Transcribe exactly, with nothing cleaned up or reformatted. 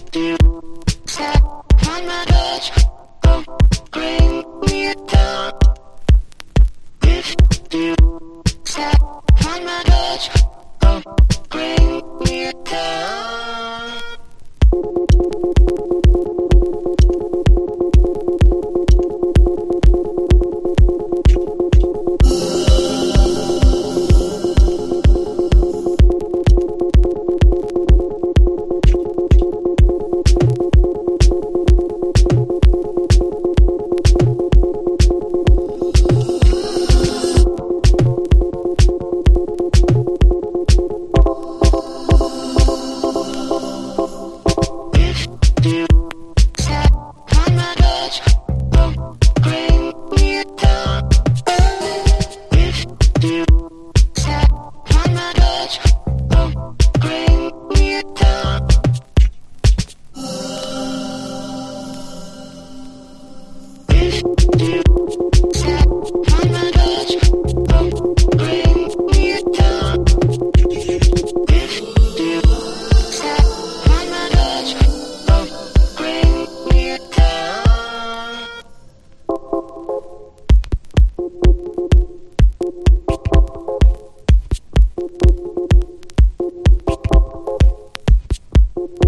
you sat on my couch, oh, bring me down. If you sat on my couch, oh, bring me down.